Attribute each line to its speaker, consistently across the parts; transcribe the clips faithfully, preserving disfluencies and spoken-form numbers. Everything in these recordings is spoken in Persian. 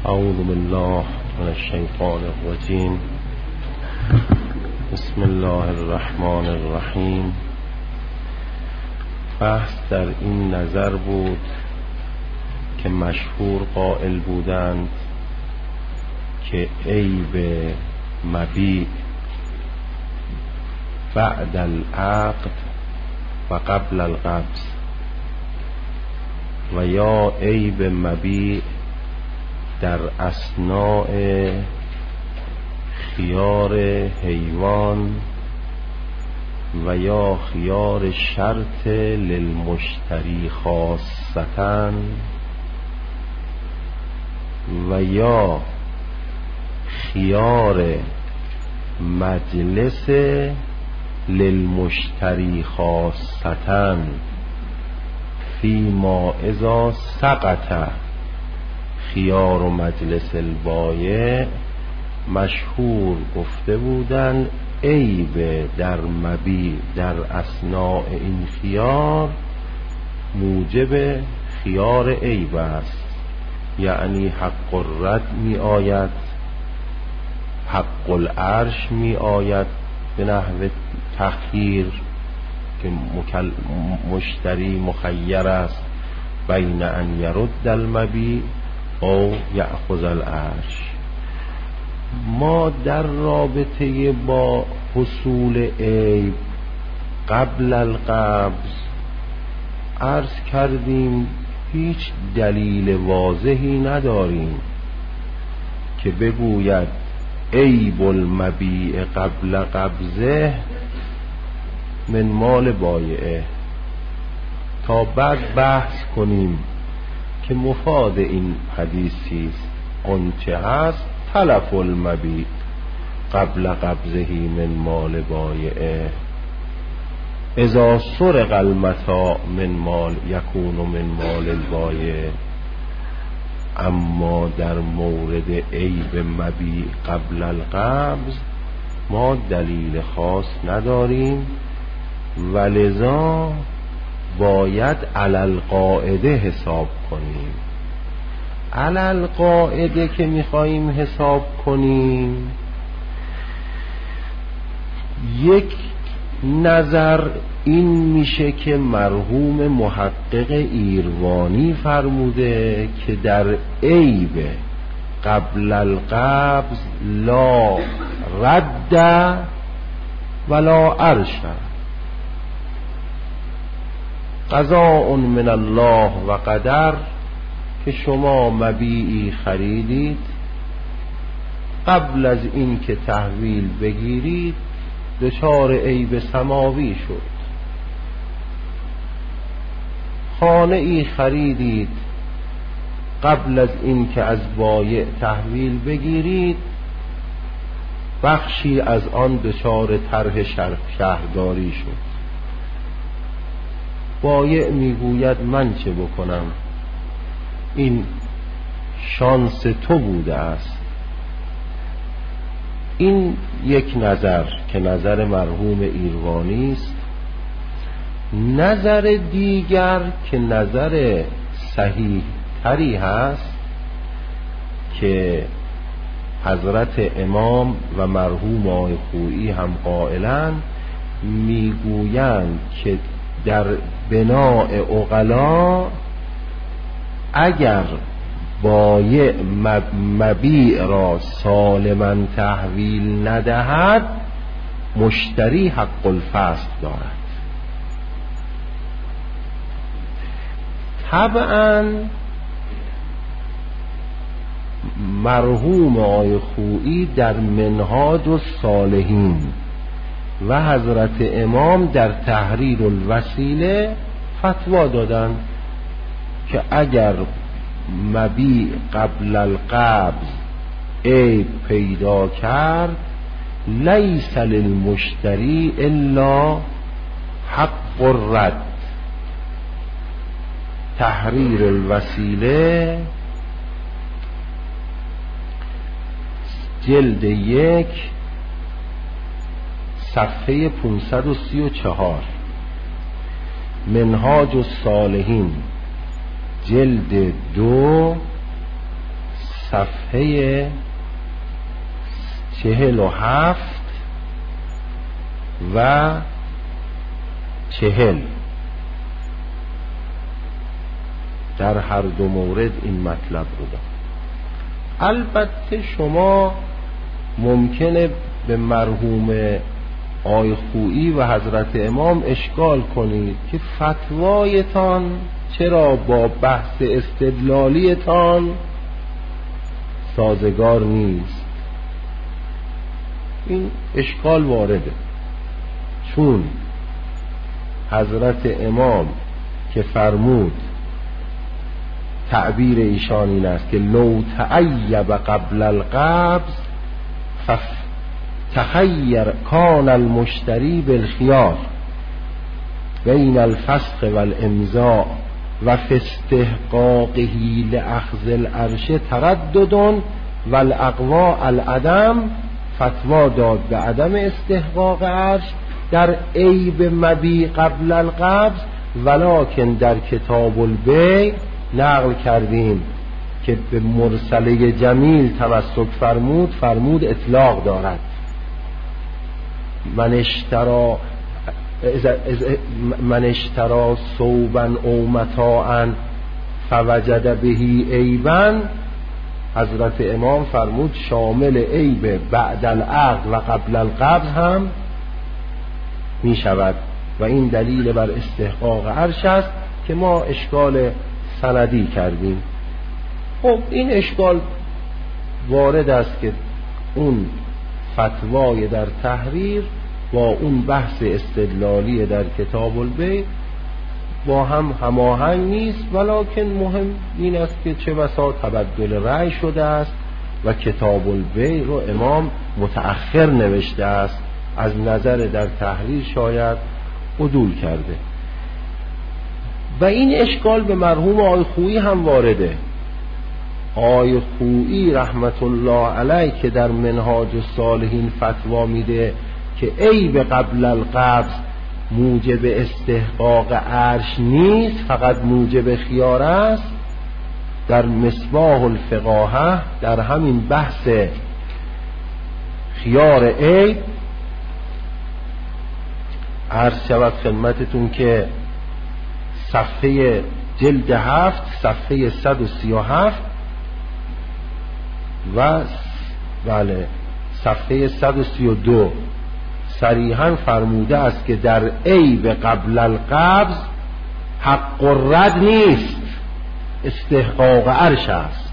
Speaker 1: اعوذ بالله من الشیطان الرجیم. بسم الله الرحمن الرحیم. بحث در این نظر بود که مشهور قائل بودند که عیب مبیع بعد العقد و قبل القبض و یا عیب مبیع در اثناء خیار حیوان و یا خیار شرط للمشتری خاصتاً و یا خیار مجلس للمشتری خاصتاً فیما اذا سقط خیار و مجلس البایع. مشهور گفته بودن عیب در مبیع در اثناء این خیار موجب خیار عیب است، یعنی حق الرد می آید، حق العرش می آید به نحو تخییر که مشتری مخیر است بین ان یرد المبیع او یأخذ العرش. ما در رابطه با حصول عیب قبل القبض عرض کردیم هیچ دلیل واضحی نداریم که بگوید عیب المبیع قبل قبضه من مال بایعه، تا بعد بحث کنیم که مفاد این حدیثی است. آنچه هست تلف المبیع قبل قبضه من مال بایعه، اذا سرق المتاع من مال یکون من مال البایع. اما در مورد عیب مبیع قبل القبض ما دلیل خاص نداریم، ولذا باید علی القاعده حساب کنیم. علی القاعده که میخواییم حساب کنیم، یک نظر این میشه که مرحوم محقق ایروانی فرموده که در عیب قبل القبض لا رد ولا عرش، قضاء من الله و قدر، که شما مبیعی خریدید قبل از این که تحویل بگیرید دچار عیب سماوی شد. خانه ای خریدید قبل از این که از بایع تحویل بگیرید، بخشی از آن دچار طرح شهرداری شد. بایع میگوید من چه بکنم، این شانس تو بوده است. این یک نظر که نظر مرحوم ایروانی است. نظر دیگر که نظر صحیح تری هست که حضرت امام و مرحوم آقای خویی هم قائلند، میگویند که در بناء عقلا اگر بایع مبیع را سالما تحویل ندهد مشتری حق الفصل دارد. طبعا مرحوم آقای خویی در منهاج الصالحین و حضرت امام در تحریر الوسیله فتوا دادند که اگر مبیع قبل القبض عیب پیدا کرد لیس للمشتری الا حق الرد. تحریر الوسیله جلد یک صفحه پانصد و سی و چهار، منهاج الصالحین جلد دو صفحه چهل و هفت و چهل در هر دو مورد این مطلب رو دارم. البته شما ممکنه به مرحوم آی خویی و حضرت امام اشکال کنید که فتوایتان چرا با بحث استدلالیتان سازگار نیست. این اشکال وارده، چون حضرت امام که فرمود، تعبیر ایشان این است که لو تعیب قبل القبض تخیر کان المشتری بالخيار بین الفسخ والامضاء و فی استحقاقه لاخذ العرش تردد والاقوى العدم. فتوا داد به عدم استحقاق عرش در عیب مبیع قبل القبض، ولکن در کتاب البیع نقل کردیم که به مرسله جمیل تمسک فرمود، فرمود اطلاق دارد. من اشترا من اشترا ثوبا او متاعا فوجد بهی عیبا، حضرت امام فرمود شامل عیب بعد العقد و قبل القبض هم می شود و این دلیل بر استحقاق عرش است که ما اشکال سندی کردیم. خب این اشکال وارد است که اون فتوای در تحریر با اون بحث استدلالی در کتاب البیع با هم هماهنگ نیست، ولکن مهم این است که چه بسا تبدل رأی شده است و کتاب البیع رو امام متأخر نوشته است، از نظر در تحریر شاید عدول کرده. و این اشکال به مرحوم آی خویی هم وارده. آی خویی رحمت الله علیه که در منهاج الصالحین فتوا میده که عیب قبل القبض موجب استحقاق عرش نیست، فقط موجب خیار است، در مصباح الفقاهه در همین بحث خیار عیب عرض شود خدمتتون که صفحه جلد هفت صفحه صد و سی و هفت و بله صفحه صد و سی و دو صریحاً فرموده است که در عیب قبل القبض حق الرد نیست، استحقاق عرش است.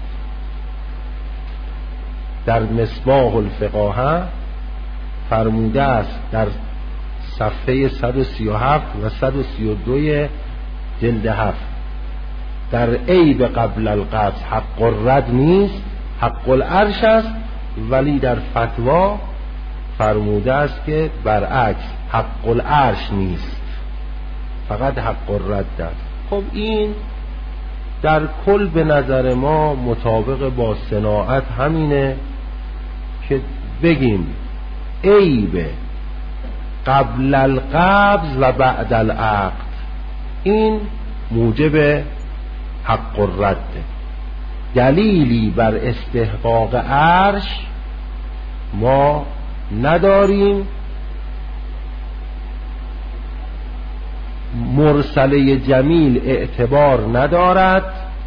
Speaker 1: در مصباح الفقاهه فرموده است در صفحه صد و سی و هفت و صد و سی و دو جلد هفت در عیب قبل القبض حق الرد نیست، حق العرش است، ولی در فتوا فرموده است که برعکس حق العرش نیست، فقط حق الرد است. خب این در کل به نظر ما مطابق با صناعت همینه که بگیم عیب قبل القبض و بعد العقد این موجب حق الرد، دلیلی بر استحقاق عرش ما نداریم. مرسله جمیل اعتبار ندارد،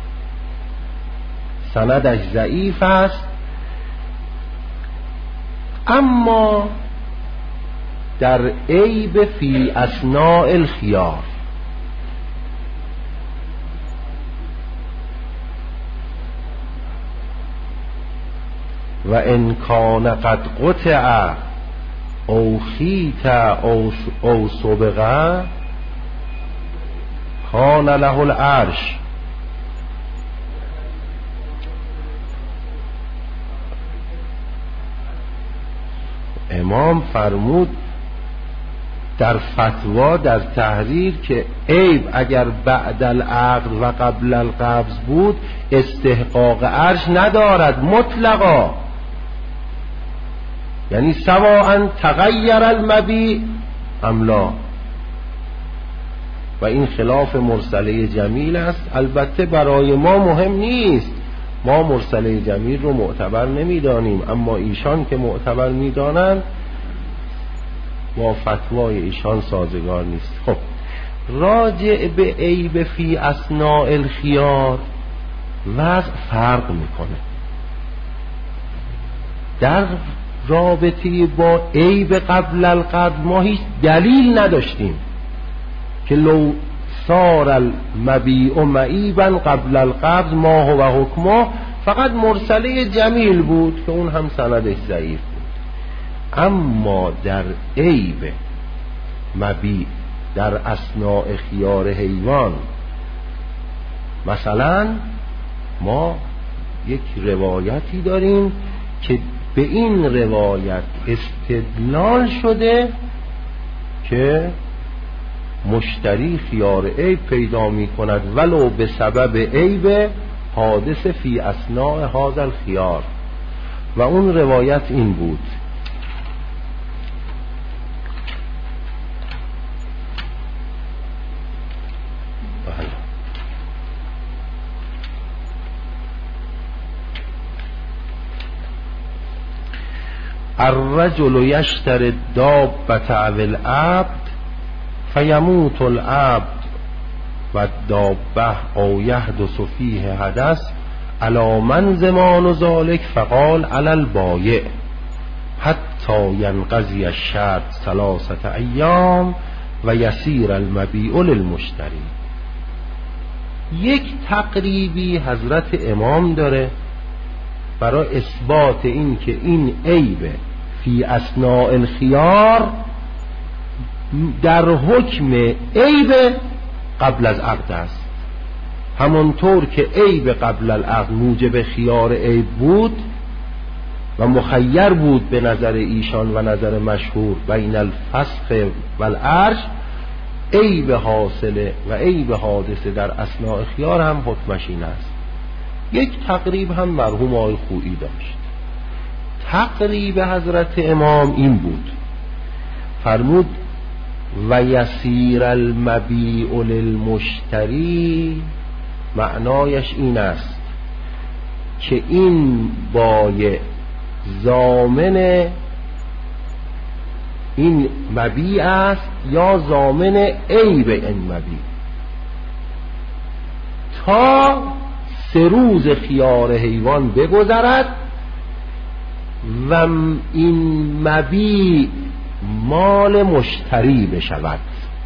Speaker 1: سندش ضعیف است، اما در عیب فی اثناء الخیار و ان کان قد قطع او خیط او او سبغه کان له العرش. امام فرمود در فتوا در تحریر که عیب اگر بعد العقد و قبل القبض بود استحقاق عرش ندارد مطلقا، یعنی سواء تغیر المبیع ام لا، و این خلاف مرسله جمیل است. البته برای ما مهم نیست، ما مرسله جمیل رو معتبر نمیدانیم، اما ایشان که معتبر میدانند با فتوای ایشان سازگار نیست. خب راجع به عیب فی اثناء الخیار وضع فرق میکنه. در رابطه با عیب قبل القبض ما هیچ دلیل نداشتیم که لو صار المبیع معیبا قبل القبض ما هو حکمه، فقط مرسله جمیل بود که اون هم سندش ضعیف بود. اما در عیب مبیع در اثناء خیار حیوان مثلا ما یک روایتی داریم که به این روایت استدلال شده که مشتری خیار عیب پیدا می کند ولو به سبب عیب حادث فی اثناء هذا الخیار، و اون روایت این بود: الرجل یشتری الدابة او العبد فیموت العبد و الدابة او یحدث فیه حدث علی من زمان ذلك فقال علی البایع حتی ینقضی الشرط ثلاثة ایام و یسیر المبیع للمشتری. یک تقریبی حضرت امام داره برای اثبات این که این عیب فی اثناء الخیار در حکم عیب قبل از عقد است. همانطور که عیب قبل العقد موجب خیار عیب بود و مخیر بود به نظر ایشان و نظر مشهور بین الفسخ و العرش، عیب حاصله و عیب حادثه در اثناء خیار هم حکمش این است. یک تقریب هم مرحوم آقای خویی داشت. تقریب حضرت امام این بود، فرمود و یسیر المبیع للمشتری، معنایش این است که این بایع ضامن این مبیع است یا ضامن عیب این مبیع تا سه روز خیار حیوان بگذرد و این مبیع مال مشتری بشود،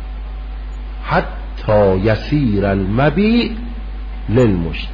Speaker 1: حتی یسیر المبیع للمشتری.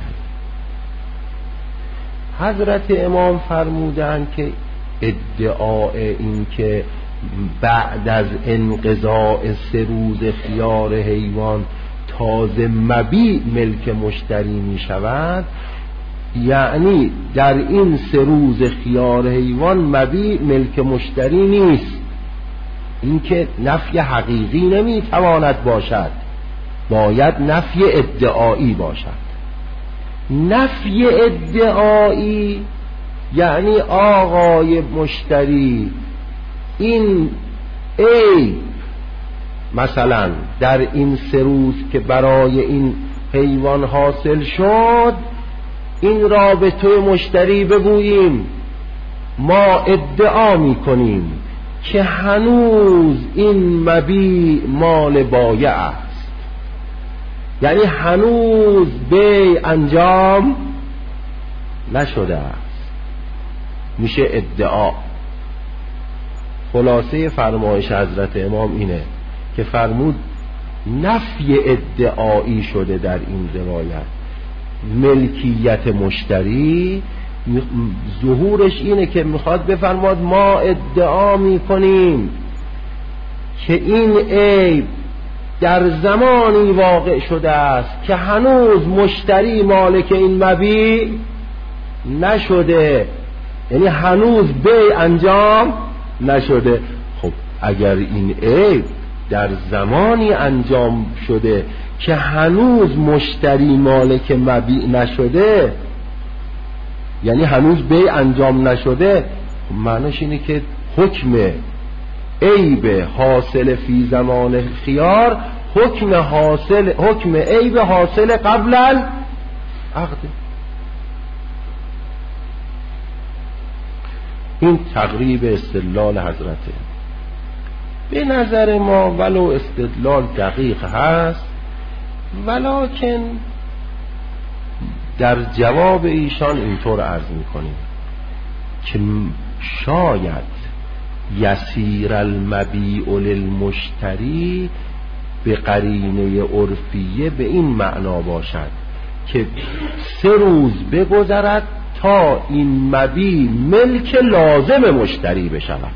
Speaker 1: حضرت امام فرمودند که ادعای این که بعد از انقضاء سه روز خیار حیوان تازه مبیع ملک مشتری می شود، یعنی در این سه روز خیار حیوان مبیع ملک مشتری نیست. این که نفی حقیقی نمی تواند باشد، باید نفی ادعایی باشد. نفی ادعایی یعنی آقای مشتری این عیب مثلا در این سه روز که برای این حیوان حاصل شد، این را به توی مشتری بگوییم ما ادعا می کنیم که هنوز این مبیع مال بایع است، یعنی هنوز بیع انجام نشده است، میشه ادعا. خلاصه فرمایش حضرت امام اینه که فرمود نفی ادعایی شده در این روایت. ملکیت مشتری ظهورش اینه که میخواد بفرماد ما ادعا میکنیم که این عیب در زمانی واقع شده است که هنوز مشتری مالک این مبیع نشده، یعنی هنوز بیع انجام نشده. خب اگر این عیب در زمانی انجام شده که هنوز مشتری مالک مبیع نشده، یعنی هنوز بیع انجام نشده، معنیش اینه که حکم عیب حاصل فی زمان خیار حکم حاصل حکم عیب حاصل قبل العقد. این تقریب استدلال حضرته. به نظر ما ولو استدلال دقیق هست، ولکن در جواب ایشان اینطور عرض میکنیم که شاید یسیر المبیع للمشتری به قرینه عرفیه به این معنا باشد که سه روز بگذرد تا این مبیع ملک لازم مشتری بشود.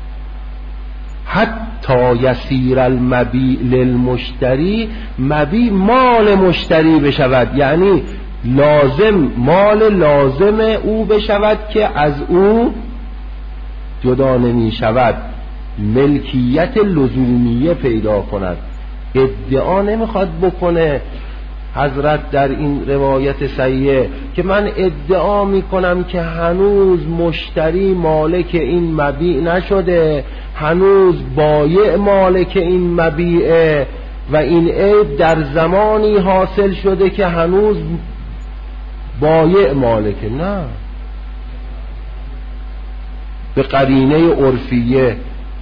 Speaker 1: حتی یسیر المبیع للمشتری، مبیع مال مشتری بشود، یعنی لازم مال لازم او بشود که از او جدا نمی شود، ملکیت لزومیه پیدا کند. ادعا نمیخواد بکنه حضرت در این روایت صحیحه که من ادعا میکنم که هنوز مشتری مالک این مبیع نشده، هنوز بایع مالک این مبیعه و این عیب در زمانی حاصل شده که هنوز بایع مالکه. نه، به قرینه عرفیه،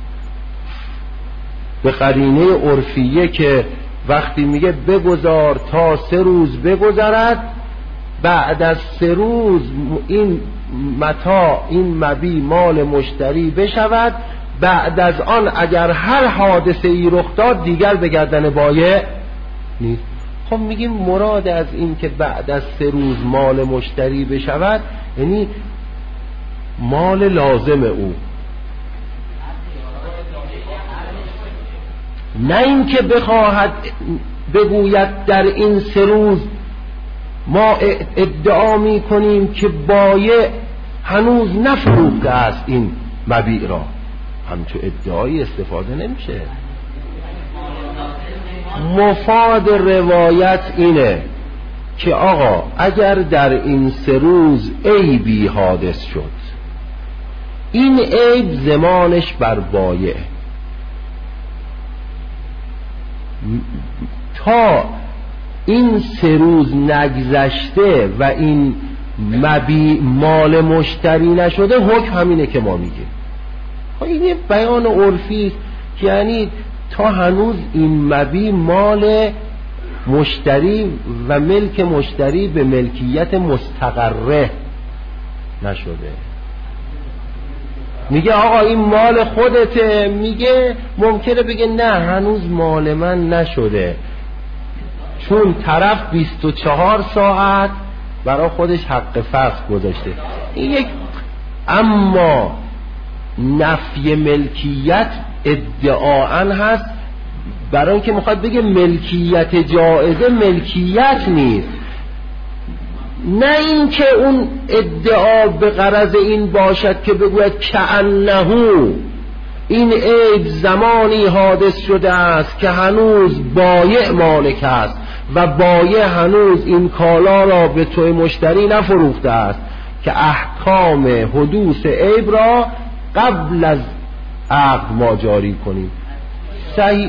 Speaker 1: به قرینه عرفیه که وقتی میگه بگذار تا سه روز بگذرد، بعد از سه روز این متاع این مبیع مال مشتری بشود، بعد از آن اگر هر حادثه ای رخ داد دیگر به گردن بایع نیست. خب میگیم مراد از این که بعد از سه روز مال مشتری بشود یعنی مال لازم او، نه اینکه بخواهد بگوید در این سه روز ما ادعا می کنیم که بایع هنوز نفروخته است این مبیع را. همچون ادعایی استفاده نمیشه. مفاد روایت اینه که آقا اگر در این سه روز عیبی حادث شد، این عیب زمانش بر بایع، تا این سه روز نگذشته و این مبیع مال مشتری نشده، حکم همینه که ما میگیم. این یه بیان عرفی است که یعنی تا هنوز این مبیع مال مشتری و ملک مشتری به ملکیت مستقره نشده. میگه آقا این مال خودته، میگه ممکنه بگه نه هنوز مال من نشده، چون طرف بیست و چهار ساعت برای خودش حق فسخ گذاشته. این یک اما نفی ملکیت ادعاً هست، برای اینکه میخواد بگه ملکیت جائزه ملکیت نیست، نه اینکه اون ادعا به غرض این باشد که بگوید کأنه این عیب زمانی حادث شده است که هنوز بایع مالک است و بایع هنوز این کالا را به توی مشتری نفروخته است، که احکام حدوث عیب را قبل از عقد ما جاری کنیم. صحیح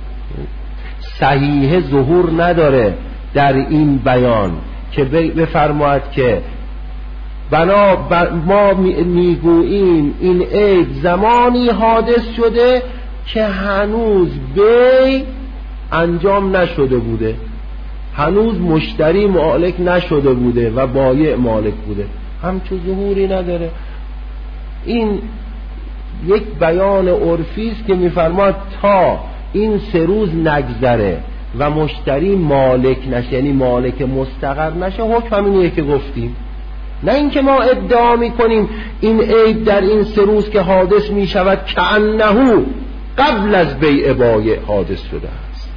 Speaker 1: صحیح ظهور نداره در این بیان که بفرماید که بنا ما میگوییم این عیب زمانی حادث شده که هنوز بی انجام نشده بوده، هنوز مشتری مالک نشده بوده و بایع مالک بوده. همچون ظهوری نداره. این یک بیان عرفی است که میفرماد تا این سه روز نگذره و مشتری مالک نشه، یعنی مالک مستقر نشه، حکم همینیه که گفتیم. نه اینکه ما ادعا میکنیم این عیب در این سه روز که حادث میشود کأنه قبل از بیع بایع حادث شده است.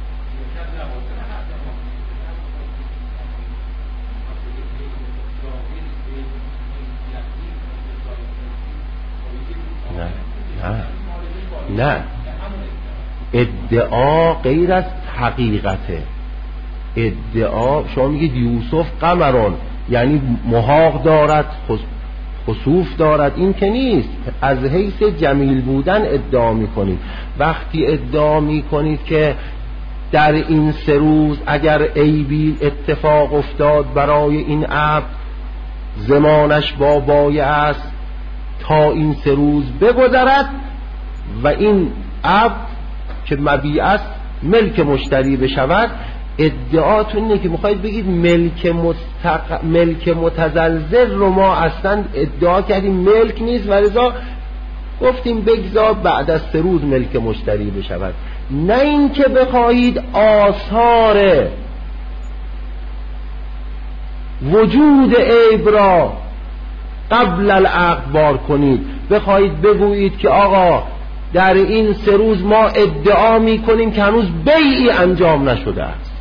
Speaker 1: نه نه نه، ادعا غیر از حقیقته. ادعا شما میگید یوسف قمران، یعنی محاق دارد، خسوف دارد، این که نیست. از حیث جمیل بودن ادعا میکنید. وقتی ادعا میکنید که در این سه روز اگر عیبی اتفاق افتاد برای این عبد، زمانش با بایع است، تا این سه روز بگذرد و این عبد که مبیع است ملک مشتری بشود. ادعاتون اینه که میخواید بگید ملک مستق... ملک متزلزل رو ما اصلا ادعا کردیم ملک نیست و لذا گفتیم بگذار بعد از سه روز ملک مشتری بشود. نه این که بخواهید آثار وجود عیب را قبل العقد بار کنید، بخواهید بگویید که آقا در این سه روز ما ادعا می کنیم که هنوز بیعی انجام نشده است.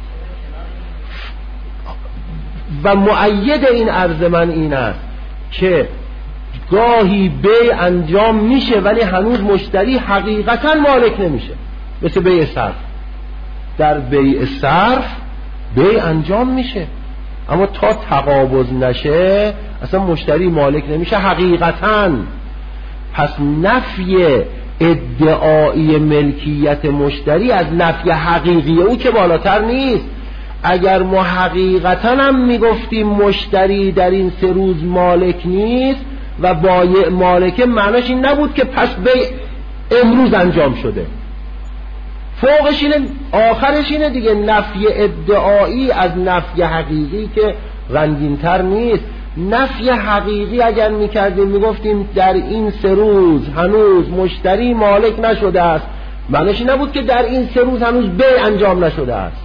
Speaker 1: و مؤید این عرض من این است که گاهی بیع انجام میشه ولی هنوز مشتری حقیقتا مالک نمیشه، مثل بیع صرف. در بیع صرف بیع انجام میشه اما تا تقابض نشه اصلا مشتری مالک نمیشه حقیقتا. پس نفی ادعایی ملکیت مشتری از نفی حقیقی او که بالاتر نیست. اگر ما حقیقتا هم میگفتیم مشتری در این سه روز مالک نیست و بایع مالکه، معناش این نبود که پس بیع امروز انجام شده. فوقش اینه، آخرش اینه دیگه، نفی ادعایی از نفی حقیقی که رنگین‌تر نیست. نفی حقیقی اگر میکردیم میگفتیم در این سه روز هنوز مشتری مالک نشده است، معنیش این نبود که در این سه روز هنوز بیع انجام نشده است.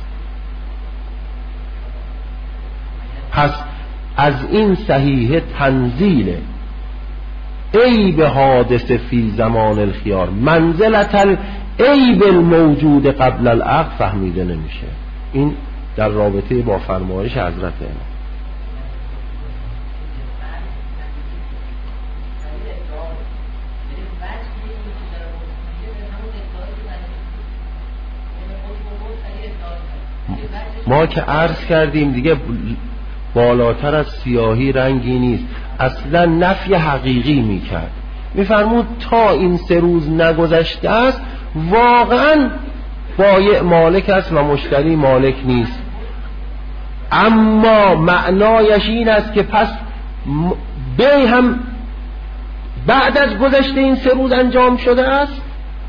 Speaker 1: پس از این صحیح تنزیل عیب حادث فی زمان الخیار منزلت العیب الموجود قبل العقد فهمیده نمیشه. این در رابطه با فرمایش حضرت امام. ما که عرض کردیم دیگه بالاتر از سیاهی رنگی نیست، اصلا نفی حقیقی میکرد. میفرمود تا این سه روز نگذشته است واقعا بایع مالک است و مشتری مالک نیست، اما معنایش این است که پس بیع هم بعد از گذشته این سه روز انجام شده است.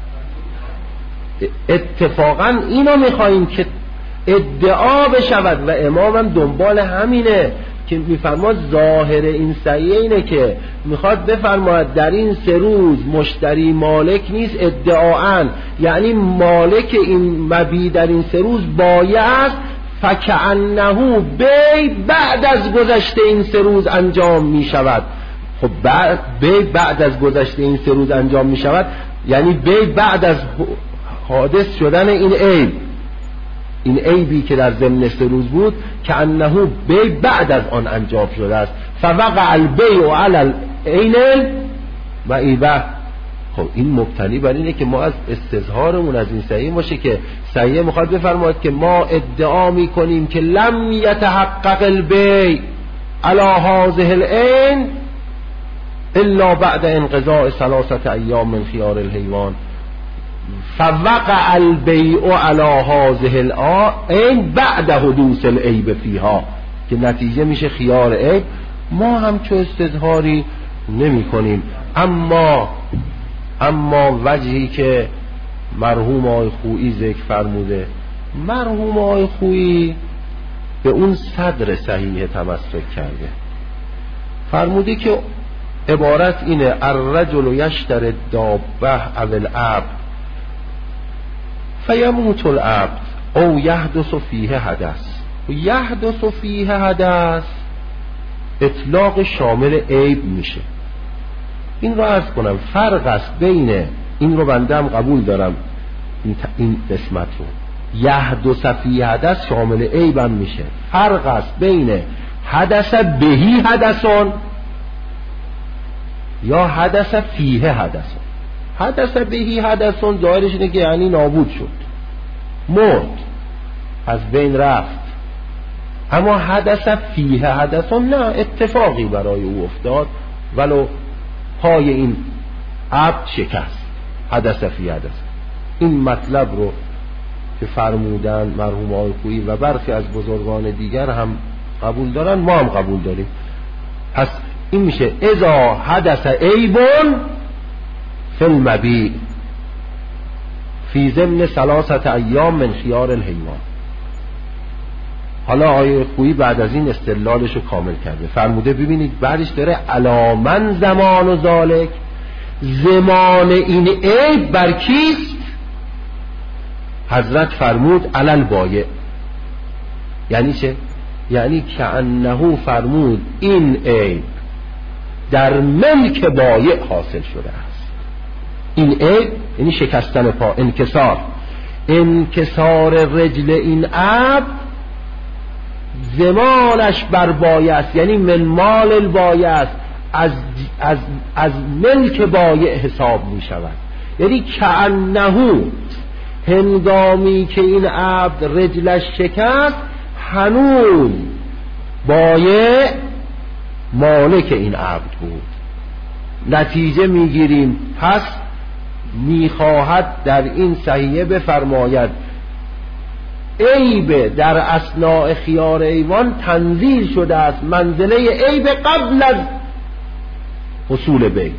Speaker 1: اتفاقا اینو میخواییم که ادعا بشود و امام هم دنبال همینه که میفرماد ظاهر این صحیح اینه که میخواد بفرماید در این سه روز مشتری مالک نیست ادعااً، یعنی مالک این مبیع در این سه روز بایع است، فکأنه بیع بعد از گذشته این سه روز انجام میشود. خب بعد بیع بعد از گذشته این سه روز انجام میشود یعنی بیع بعد از حادث شدن این عیب، این عیبی که در ضمن سه روز بود که انه بیع بعد از آن انجام شده است. فوقع البیع علی العین المعیبه. خب این مبتنی بر اینه که ما از استظهارمون از این صحیح باشه که صحیح میخواد بفرماید که ما ادعا میکنیم که لم یتحقق البیع علی هذه العین الا بعد انقضاء ثلاثه ایام من خیار الحیوان، فوقع البیع علی هذه العین بعد حدوث العیب فیها، که نتیجه میشه خیار عیب. ما هم چو استظهاری نمی کنیم، اما اما وجهی که مرحوم آقای خویی ذکر فرموده، مرحوم آقای خویی به اون صدر صحیح تمسک کرده، فرموده که عبارت اینه: الرجل یشتری الدابه او العبد فیموت العبد او یحدث فیه حدث. یحدث فیه حدث اطلاق شامل عیب میشه. این رو عرض کنم فرق است بین این رو بنده هم قبول دارم این, این قسمت رو، یحدث فیه حدث شامل عیب هم میشه. فرق است بین حدث بهی حدثون یا حدث فیه حدثون. حدث بهی حدثون ظاهرش اینه که یعنی نابود شد، مرد، از بین رفت. اما حدث فیه حدثون نه، اتفاقی برای او افتاد ولو پای این عبد شکست. حدث فیه حدث. این مطلب رو که فرمودن مرحوم آقای خویی و برخی از بزرگان دیگر هم قبول دارن، ما هم قبول داریم. پس این میشه اذا حدث عیب فی المبیع فی ضمن ثلاثه ایام من خیار الحیوان. حالا آیه خویی بعد از این استدلالش رو کامل کرده، فرموده ببینید بعدش داره علامن زمان و ذالک، زمان این عیب بر کیست؟ حضرت فرمود علل بایع. یعنی چه؟ یعنی کأنه فرمود این عیب در ملک بایع حاصل شده است. این عیب یعنی شکستن پا، انکسار انکسار رجل این عبد زمانش بر بایع است، یعنی من مال البایع است، از, از, از ملک بایع حساب می شود. یعنی کأنه هنگامی که این عبد رجلش شکست هنوز بایع مالک این عبد بود. نتیجه میگیریم پس میخواهد در این صحیحه بفرماید عیب در اثناء خیار ایوان تنزیل شده است منزله عیب قبل از حصول بی.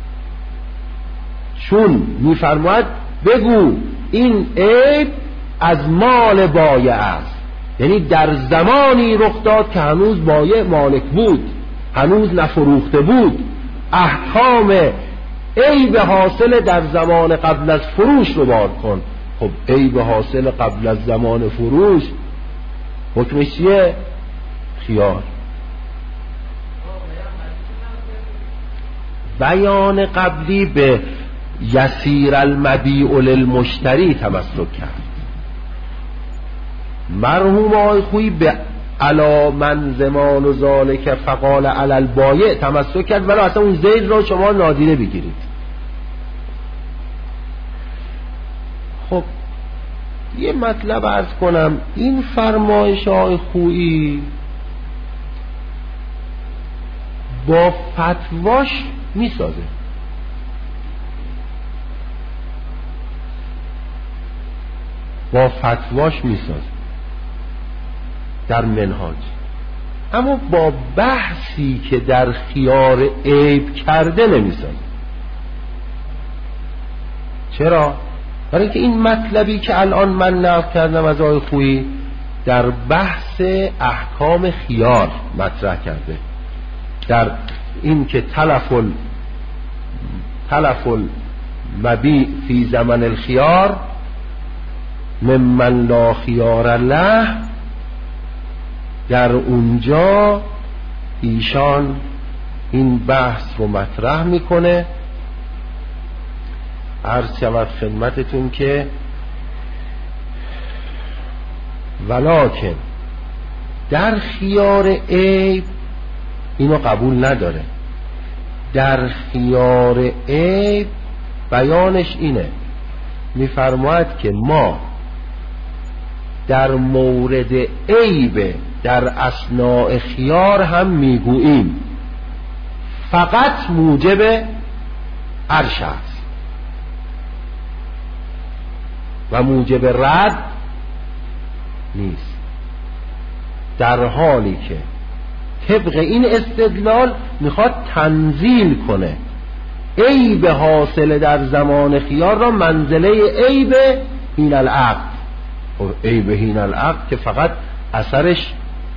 Speaker 1: چون میفرماید بگو این عیب از مال بایع است، یعنی در زمانی رخ داد که هنوز بایع مالک بود، هنوز نفروخته بود. احکام عیب حاصل در زمان قبل از فروش رو بار کن. خب عیب حاصل قبل از زمان فروش حکمش چیه؟ خیار. بیان قبلی به یسیر المبیع للمشتری تمسک کرد. مرحوم آقای خویی به علا من زمان و ذالک فقال علی البایع تمسک کرد، ولی اصلا اون زید رو شما نادیده بگیرید. خب یه مطلب عرض کنم، این فرمایش آقای خویی با فتواش میسازه. با فتواش میسازه در منهاج، اما با بحثی که در خیار عیب کرده نمیسازه. چرا؟ برای اینکه این مطلبی که الان من نقل کردم از آقای خویی در بحث احکام خیار مطرح کرده، در این که تلف ال تلف المبیع فی زمن الخیار ممن لا خیار له، در اونجا ایشان این بحث رو مطرح میکنه. عرض شود خدمتتون که ولکن در خیار عیب اینو قبول نداره. در خیار عیب بیانش اینه، میفرماید که ما در مورد عیب در اثناء خیار هم میگوییم فقط موجب عرش است و موجب رد نیست، در حالی که طبق این استدلال میخواد تنزیل کنه عیب حاصل در زمان خیار را منزله عیب هین العقد. عیب هین العقد که فقط اثرش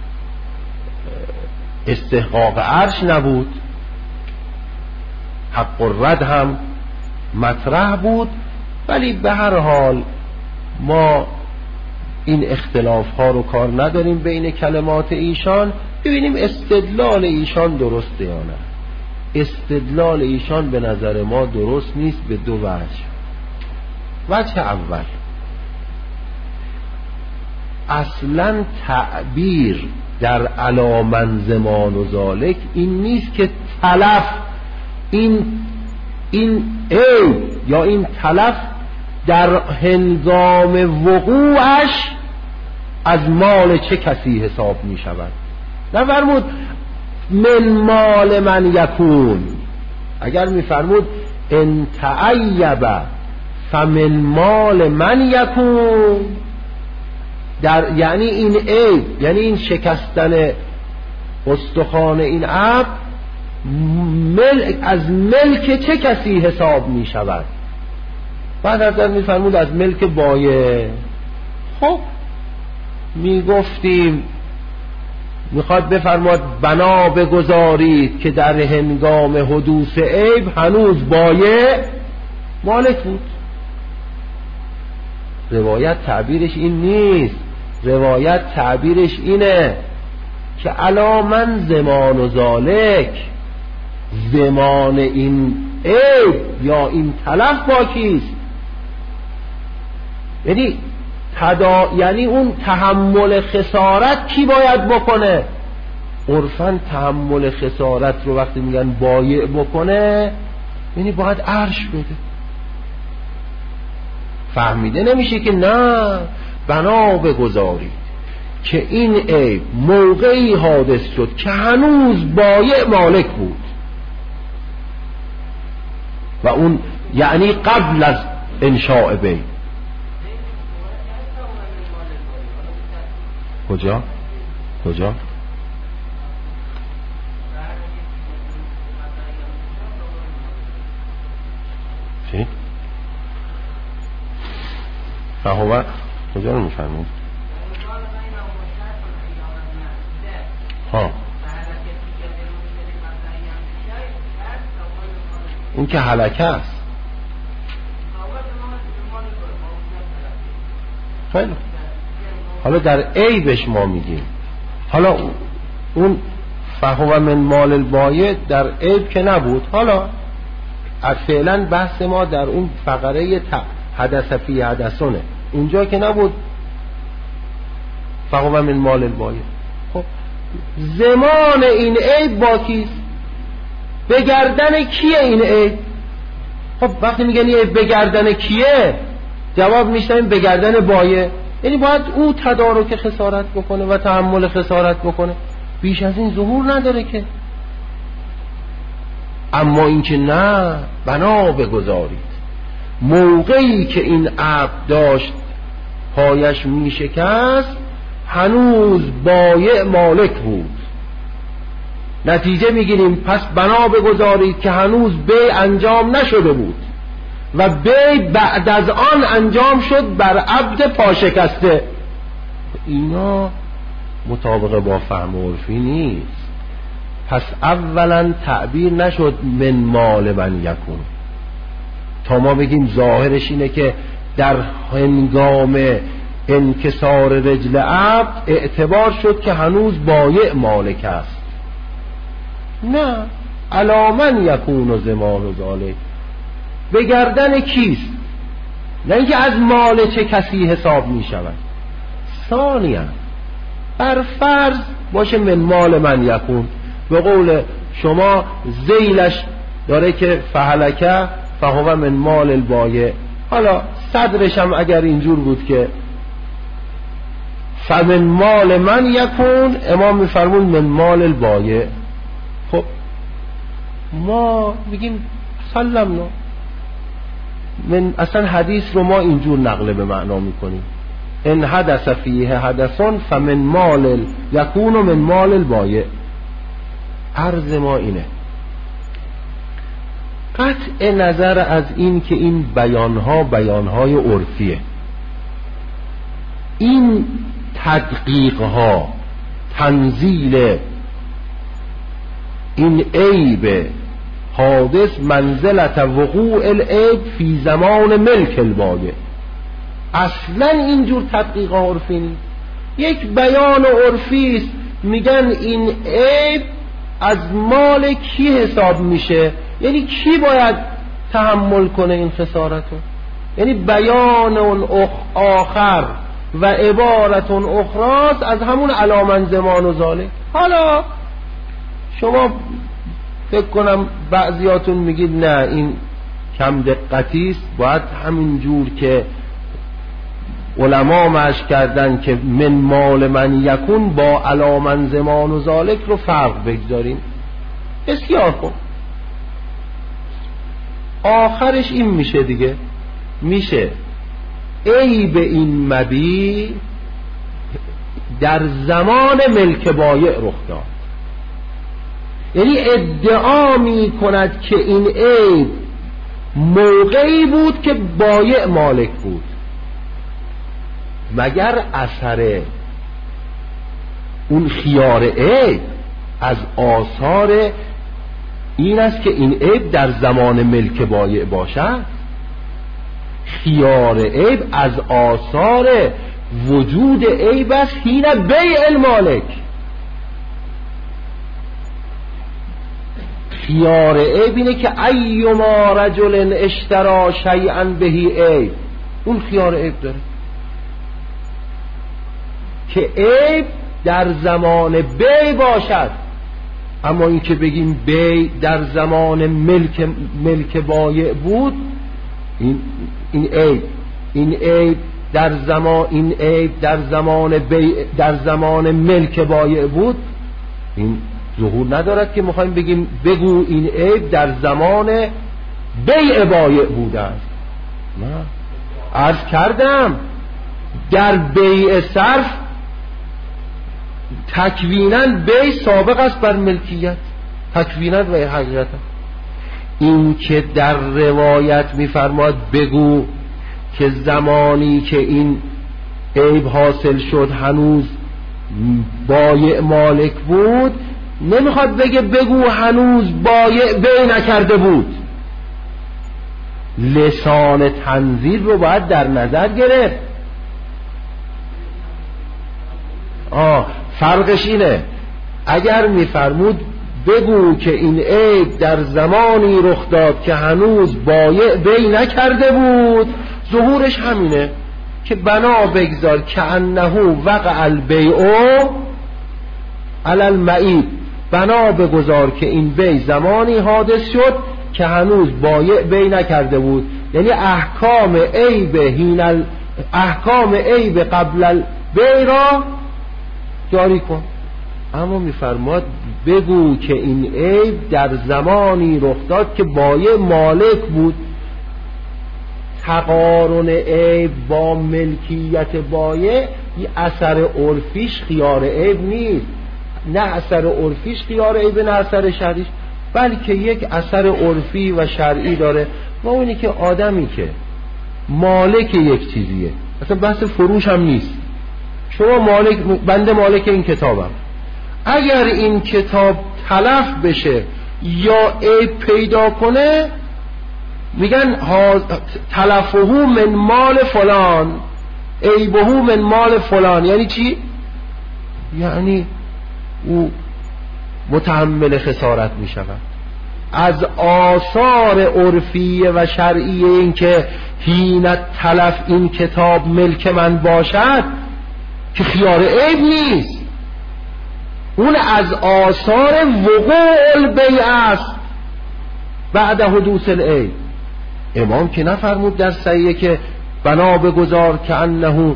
Speaker 1: استحقاق عرش نبود، حق الرد هم مطرح بود، ولی به هر حال ما این اختلاف ها رو کار نداریم بین کلمات ایشان، ببینیم استدلال ایشان درسته یا نه. استدلال ایشان به نظر ما درست نیست به دو وجه. وجه اول، اصلا تعبیر در علامن زمان و ذالک این نیست که تلف این این عیب یا این تلف در هنگام وقوعش از مال چه کسی حساب می شود. نفرمود من مال من یکون، اگر می فرمود ان تعیب فمن مال من یکون، در یعنی این عیب، یعنی این شکستن استخوان این عبد ملک از ملک چه کسی حساب می شود؟ بعد حضرت می فرمود از ملک بایع. خب می گفتیم میخواد بفرماد بنا بگذارید که در هنگام حدوث عیب هنوز بایع مالک بود. روایت تعبیرش این نیست، روایت تعبیرش اینه که علا من زمان و ذالک، زمان این عیب یا این تلف با کیست؟ یعنی تدا... یعنی اون تحمل خسارت کی باید بکنه؟ عرفاً تحمل خسارت رو وقتی میگن بایع بکنه یعنی باید عرش بده. فهمیده نمیشه که نه، بنا بگذارید که این عیب موقعی حادث شد که هنوز بایع مالک بود و اون یعنی قبل از انشاء بیع. کجا؟ کجا؟ چی؟ فهوه کجا رو میفرمید؟ ها اون که هلکه است. خیلی حالا در عیبش ما میگیم. حالا اون فهو من مال البایع در عیب که نبود. حالا فعلا بحث ما در اون فقره حدث فی حدثونه، اونجا که نبود فهو من مال البایع. خب زمان این عیب با کیست؟ به گردن کیه این عیب؟ خب وقتی میگن این عیب به گردن کیه، جواب میشنیم به گردن بایع. یعنی باید او تدارک خسارت بکنه و تحمل خسارت بکنه، بیش از این ظهور نداره که. اما اینکه نه، بنا بگذارید موقعی که این عبد داشت پایش می شکست هنوز بایع مالک بود. نتیجه میگیریم پس بنا بگذارید که هنوز بیع انجام نشده بود و بیع بعد از آن انجام شد بر عبد پاشکسته. اینا مطابق با فهم عرفی نیست. پس اولا تعبیر نشد من مال من یکون تا ما بگیم ظاهرش اینه که در هنگام انکسار رجل عبد اعتبار شد که هنوز بایع مالک است. نه، علی من یکون و زمان و ذالک، به گردن کیست؟ نه اینکه از مال چه کسی حساب می شود. ثانیا بر فرض باشه من مال من یکون، به قول شما زیلش داره که فهلکه فهو من مال البایع. حالا صدرش هم اگر اینجور بود که فمن مال من یکون، امام میفرمون من مال البایع. خب ما میگیم سلمنا، من اصلا حدیث رو ما اینجور نقل به معنا میکنیم ان حدث فیه حدثون فمن مال یکون و من مال البایع. عرض ما اینه قطع نظر از این که این بیانها بیانهای عرفیه، این تدقیقها تنزیل این عیب حادث منزلت وقوع العیب فی زمان ملک البایع، اصلا اینجور تدقیق عرفی نیست. یک بیان عرفی است، میگن این عیب از مال کی حساب میشه، یعنی کی باید تحمل کنه این خسارتو. یعنی بیان اون آخر و عبارت اون اخراست از همون علامن زمان و ذالک. حالا شما فکر کنم بعضیاتون میگید نه این کم دقتی است، باید همین جور که علما مشق کردن که من مال من یکون با علامن زمان و ذالک رو فرق بگذاریم. بسیار خوب، آخرش این میشه دیگه، میشه عیب این مبیع در زمان ملک بایع رخ داد. یعنی ادعا می کند که این عیب موقعی بود که بایع مالک بود. مگر اثر اون خیار عیب از آثار این است که این عیب در زمان ملک بایع باشد؟ خیار عیب از آثار وجود عیب است حین بیع المالک. خیار عیب اینه که ایما رجل اشترا شیئا بهی عیب، اون خیار عیب داره که عیب در زمان بیع باشد. اما این که بگیم بیع در زمان ملک ملک بایع بود، این این عیب این عیب در زمان این عیب در زمان بیع در زمان ملک بایع بود، این ظهور ندارد که میخوایم بگیم بگو این عیب در زمان بیع بایع بوده است. نه، عرض کردم در بیع صرف تکویناً بیع سابق است بر ملکیت، تکویناً و حقیقتا. این که در روایت میفرماد بگو که زمانی که این عیب حاصل شد هنوز بایع مالک بود، نمیخواد بگه بگو هنوز بایع بیع نکرده بود. لسان تنزیل رو باید در نظر گرفت. آه فرقش اینه، اگر میفرمود بگو که این عیب در زمانی رخ داد که هنوز بایع بیع نکرده بود، ظهورش همینه که بنا بگذار که انه وقع البیع علی المعیب، بنا بگذار که این بیع زمانی حادث شد که هنوز بایع بیع نکرده بود. یعنی احکام عیب هین احکام عیب قبل البیع را جاری کن. اما میفرماد بگو که این عیب در زمانی رخ داد که بایع مالک بود. تقارن عیب با ملکیت بایع یه اثر عرفیش خیار عیب نیست، نه اثر عرفیش خیار عیب، نه اثر شرعیش، بلکه یک اثر عرفی و شرعی داره. و اونی که آدمی که مالک یک چیزیه، اصلا بحث فروش هم نیست، شما مالک، بنده مالک این کتابم، اگر این کتاب تلف بشه یا عیب پیدا کنه میگن تلفه من مال فلان عیبه من مال فلان. یعنی چی؟ یعنی او متحمل خسارت می شود. از آثار عرفی و شرعی این که حین تلف این کتاب ملک من باشد که خیار عیب نیست، اون از آثار وقوع البیع است بعد حدوث العیب. امام که نفرمود در صحیحه که بنا بگذار که انه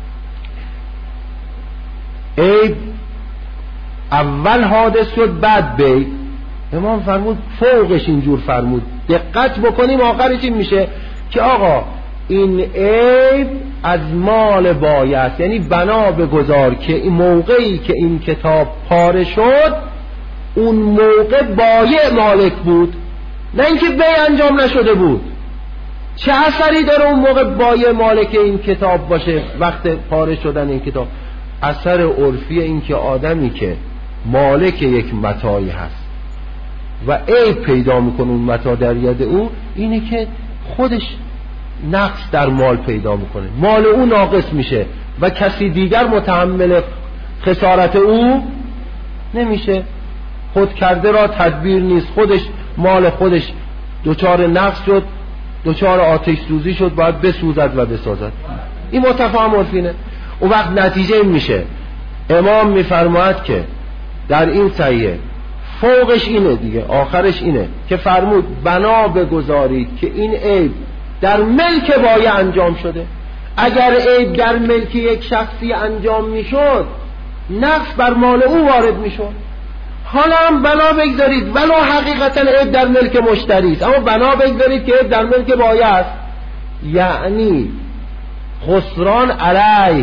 Speaker 1: عیب اول حادث شد بعد بیع. امام فرمود فوقش اینجور فرمود، دقت بکنیم آخرش این میشه که آقا این عیب از مال بایع است. یعنی بنا بگذار که این موقعی که این کتاب پاره شد اون موقع بایع مالک بود، نه اینکه بیع انجام نشده بود. چه اثری داره اون موقع بایع مالک این کتاب باشه وقت پاره شدن این کتاب؟ اثر عرفی این که آدمی که مالک یک متاعی هست و عیب پیدا میکنه اون متاع در ید او، اینه که خودش نقص در مال پیدا میکنه، مال او ناقص میشه و کسی دیگر متحمل خسارت او نمیشه. خود کرده را تدبیر نیست، خودش مال خودش دوچار نقص شد، دوچار آتش سوزی شد، باید بسوزد و بسازد. این متفاهم عرفینه. اون وقت نتیجه این میشه امام میفرماید که در این صحیحه فوقش اینه دیگه، آخرش اینه که فرمود بنا بگذارید که این عیب در ملک بایع انجام شده. اگر عیب در ملک یک شخصی انجام میشد نقص بر مال او وارد میشد. حالا هم بنا بگذارید ولو حقیقتا عیب در ملک مشتری است، اما بنا بگذارید که عیب در ملک بایع است، یعنی خسران علیه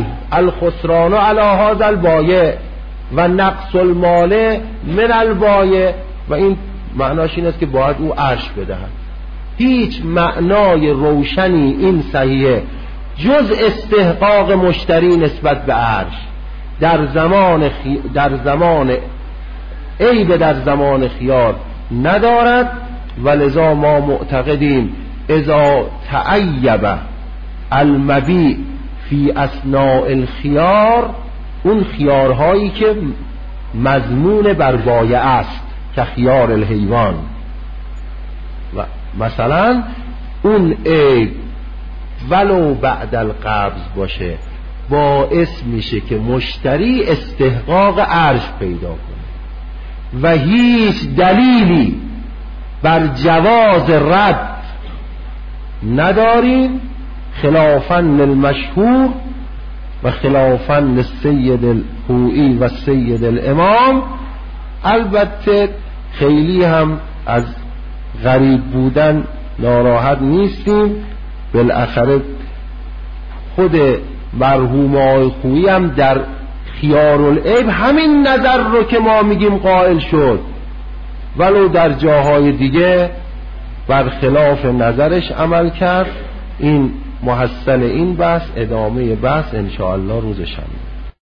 Speaker 1: الخسران علی هذا البایع و نقص المال من البایع و این معناش این است که باید او عرش بدهد. هیچ معنای روشنی این صحیحه جز استحقاق مشتری نسبت به عرش در زمان خی... در زمان عیب در زمان خیار ندارد، ولذا ما معتقدیم اذا تعیب المبیع فی اثناء الخیار، اون خیارهایی که مضمون بر بایع است که خیار الحیوان، و مثلا اون عیب ولو بعد القبض باشه باعث میشه که مشتری استحقاق عرش پیدا کنه و هیچ دلیلی بر جواز رد نداریم خلافاً للمشهور و خلافاً للسید الخوئی و سید الامام. البته خیلی هم از غریب بودن ناراحت نیستیم، بالاخره خود مرحوم آقای خویی هم در خیار العیب همین نظر رو که ما میگیم قائل شد، ولو در جاهای دیگه برخلاف نظرش عمل کرد. این محصل این بحث، ادامه بحث انشاءالله روز شنبه.